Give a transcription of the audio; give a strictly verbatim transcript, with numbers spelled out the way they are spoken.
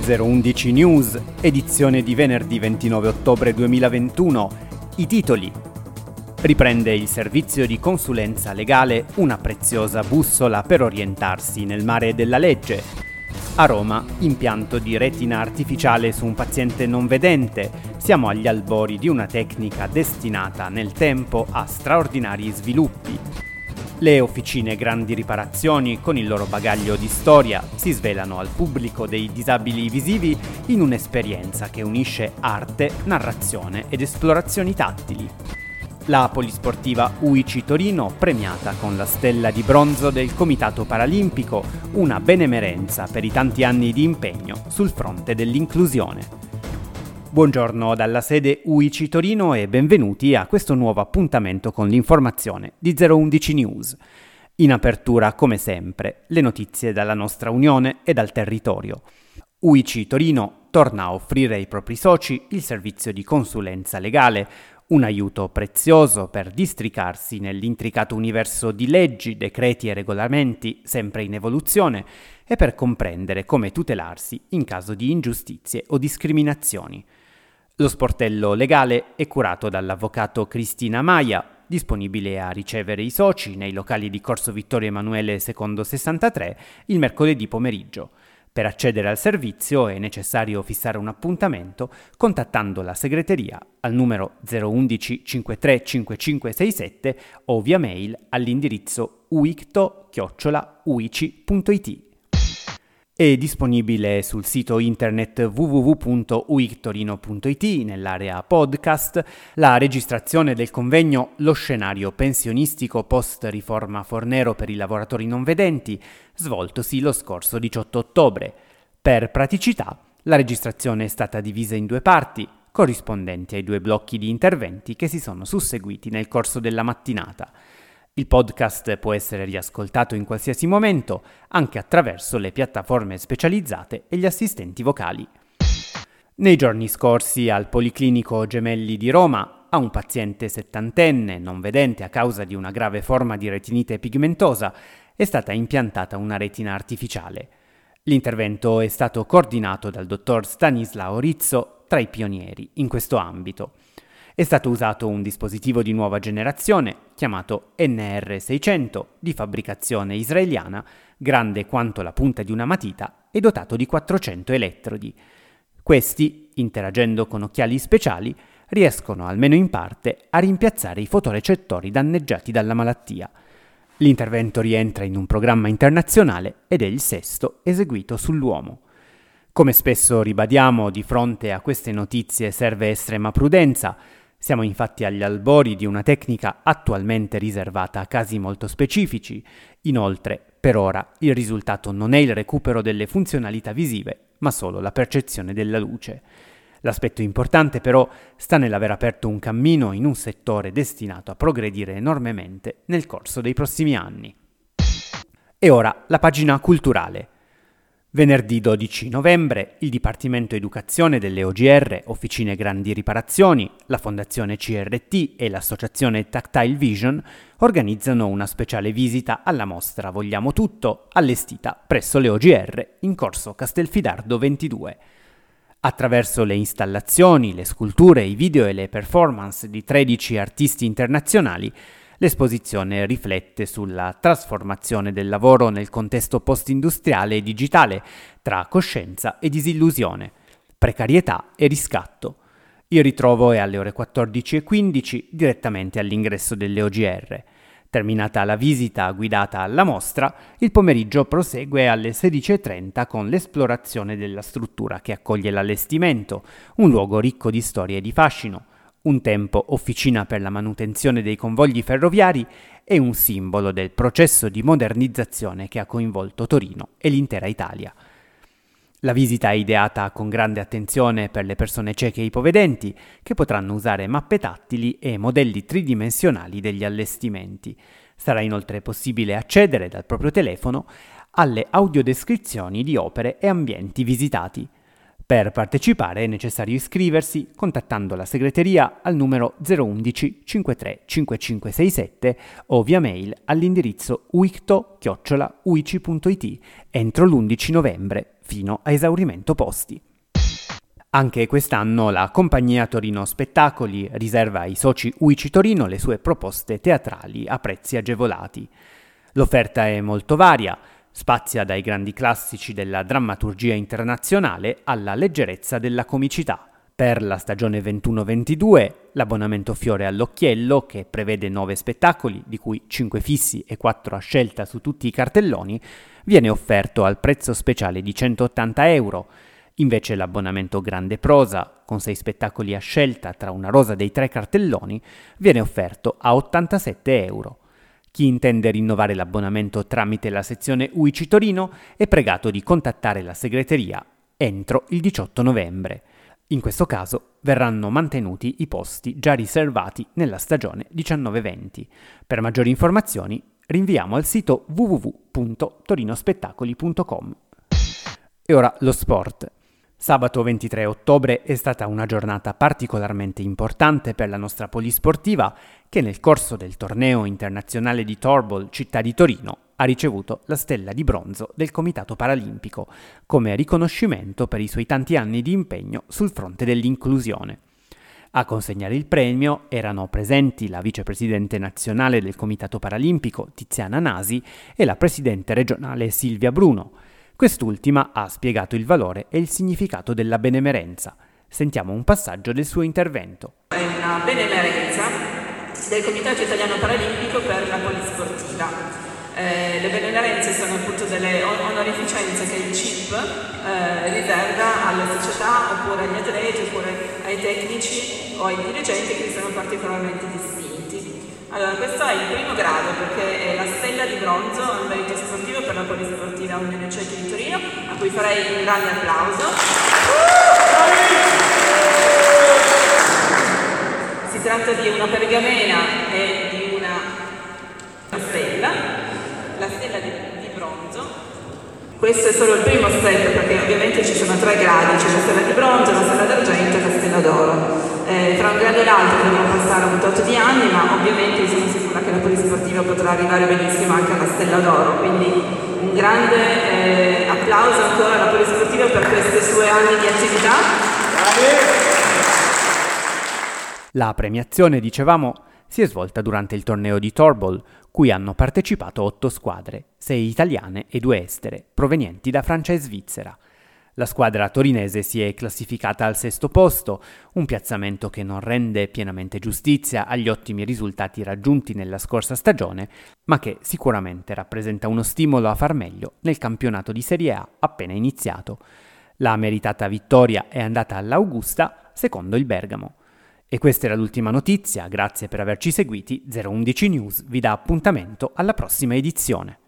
zero undici News, edizione di venerdì ventinove ottobre duemilaventuno. I titoli. Riprende il servizio di consulenza legale, una preziosa bussola per orientarsi nel mare della legge. A Roma, impianto di retina artificiale su un paziente non vedente. Siamo agli albori di una tecnica destinata nel tempo a straordinari sviluppi. Le officine Grandi Riparazioni, con il loro bagaglio di storia, si svelano al pubblico dei disabili visivi in un'esperienza che unisce arte, narrazione ed esplorazioni tattili. La polisportiva U I C Torino, premiata con la stella di bronzo del Comitato Paralimpico, una benemerenza per i tanti anni di impegno sul fronte dell'inclusione. Buongiorno dalla sede U I C Torino e benvenuti a questo nuovo appuntamento con l'informazione di zero undici News. In apertura, come sempre, le notizie dalla nostra Unione e dal territorio. U I C Torino torna a offrire ai propri soci il servizio di consulenza legale, un aiuto prezioso per districarsi nell'intricato universo di leggi, decreti e regolamenti sempre in evoluzione e per comprendere come tutelarsi in caso di ingiustizie o discriminazioni. Lo sportello legale è curato dall'avvocato Cristina Maia, disponibile a ricevere i soci nei locali di Corso Vittorio Emanuele secondo sessantatré il mercoledì pomeriggio. Per accedere al servizio è necessario fissare un appuntamento contattando la segreteria al numero zero undici cinquantatré cinquantacinque sessantasette o via mail all'indirizzo uicto chiocciola uici punto it. È disponibile sul sito internet w w w punto uictorino punto it nell'area podcast la registrazione del convegno Lo scenario pensionistico post-riforma Fornero per i lavoratori non vedenti, svoltosi lo scorso diciotto ottobre. Per praticità, la registrazione è stata divisa in due parti, corrispondenti ai due blocchi di interventi che si sono susseguiti nel corso della mattinata. Il podcast può essere riascoltato in qualsiasi momento, anche attraverso le piattaforme specializzate e gli assistenti vocali. Nei giorni scorsi al Policlinico Gemelli di Roma, a un paziente settantenne non vedente a causa di una grave forma di retinite pigmentosa, è stata impiantata una retina artificiale. L'intervento è stato coordinato dal dottor Stanislao Rizzo, tra i pionieri in questo ambito. È stato usato un dispositivo di nuova generazione, chiamato N R seicento, di fabbricazione israeliana, grande quanto la punta di una matita e dotato di quattrocento elettrodi. Questi, interagendo con occhiali speciali, riescono almeno in parte a rimpiazzare i fotorecettori danneggiati dalla malattia. L'intervento rientra in un programma internazionale ed è il sesto eseguito sull'uomo. Come spesso ribadiamo, di fronte a queste notizie serve estrema prudenza. Siamo infatti agli albori di una tecnica attualmente riservata a casi molto specifici. Inoltre, per ora, il risultato non è il recupero delle funzionalità visive, ma solo la percezione della luce. L'aspetto importante però sta nell'aver aperto un cammino in un settore destinato a progredire enormemente nel corso dei prossimi anni. E ora la pagina culturale. Venerdì dodici novembre il Dipartimento Educazione delle O G R, Officine Grandi Riparazioni, la Fondazione C R T e l'Associazione Tactile Vision organizzano una speciale visita alla mostra Vogliamo Tutto, allestita presso le O G R in corso Castelfidardo ventidue. Attraverso le installazioni, le sculture, i video e le performance di tredici artisti internazionali, l'esposizione riflette sulla trasformazione del lavoro nel contesto post-industriale e digitale, tra coscienza e disillusione, precarietà e riscatto. Il ritrovo è alle ore quattordici e quindici direttamente all'ingresso delle O G R. Terminata la visita guidata alla mostra, il pomeriggio prosegue alle sedici e trenta con l'esplorazione della struttura che accoglie l'allestimento, un luogo ricco di storia e di fascino. Un tempo officina per la manutenzione dei convogli ferroviari e un simbolo del processo di modernizzazione che ha coinvolto Torino e l'intera Italia. La visita è ideata con grande attenzione per le persone cieche e ipovedenti, che potranno usare mappe tattili e modelli tridimensionali degli allestimenti. Sarà inoltre possibile accedere dal proprio telefono alle audiodescrizioni di opere e ambienti visitati. Per partecipare è necessario iscriversi contattando la segreteria al numero zero undici cinquantatré cinquantacinque sessantasette o via mail all'indirizzo uicto chiocciola uici punto it entro l'undici novembre, fino a esaurimento posti. Anche quest'anno la compagnia Torino Spettacoli riserva ai soci U I C I Torino le sue proposte teatrali a prezzi agevolati. L'offerta è molto varia, spazia dai grandi classici della drammaturgia internazionale alla leggerezza della comicità. Per la stagione ventuno ventidue, l'abbonamento Fiore all'Occhiello, che prevede nove spettacoli, di cui cinque fissi e quattro a scelta su tutti i cartelloni, viene offerto al prezzo speciale di centottanta euro. Invece l'abbonamento Grande Prosa, con sei spettacoli a scelta tra una rosa dei tre cartelloni, viene offerto a ottantasette euro. Chi intende rinnovare l'abbonamento tramite la sezione U I C I Torino è pregato di contattare la segreteria entro il diciotto novembre. In questo caso verranno mantenuti i posti già riservati nella stagione diciannove venti. Per maggiori informazioni rinviamo al sito w w w punto torinospettacoli punto com. E ora lo sport. Sabato ventitré ottobre è stata una giornata particolarmente importante per la nostra polisportiva che nel corso del torneo internazionale di Torball Città di Torino ha ricevuto la stella di bronzo del Comitato Paralimpico come riconoscimento per i suoi tanti anni di impegno sul fronte dell'inclusione. A consegnare il premio erano presenti la vicepresidente nazionale del Comitato Paralimpico Tiziana Nasi e la presidente regionale Silvia Bruno. Quest'ultima ha spiegato il valore e il significato della benemerenza. Sentiamo un passaggio del suo intervento. È una benemerenza del Comitato Italiano Paralimpico per la polisportiva. Eh, le benemerenze sono appunto delle onorificenze che il C I P eh, riserva alle società oppure agli atleti oppure ai tecnici o ai dirigenti che sono particolarmente distinti. Allora, questo è il primo grado perché è la stella di bronzo al merito sportivo per la polisportiva Unione Ciechi di Torino, a cui farei un grande applauso. Si tratta di una pergamena e di una stella, la stella di, di bronzo. Questo è solo il primo step perché ovviamente ci sono tre gradi, c'è la stella di bronzo, la stella d'argento e la stella d'oro. Eh, tra un grado e l'altro dobbiamo passare un tot di anni, ma ovviamente sono sicura che la polisportiva potrà arrivare benissimo anche alla stella d'oro, quindi un grande eh, applauso ancora alla polisportiva per questi suoi anni di attività. La premiazione, dicevamo, si è svolta durante il torneo di Torball, cui hanno partecipato otto squadre, sei italiane e due estere, provenienti da Francia e Svizzera. La squadra torinese si è classificata al sesto posto, un piazzamento che non rende pienamente giustizia agli ottimi risultati raggiunti nella scorsa stagione, ma che sicuramente rappresenta uno stimolo a far meglio nel campionato di Serie A appena iniziato. La meritata vittoria è andata all'Augusta, secondo il Bergamo. E questa era l'ultima notizia, grazie per averci seguiti, zero undici News vi dà appuntamento alla prossima edizione.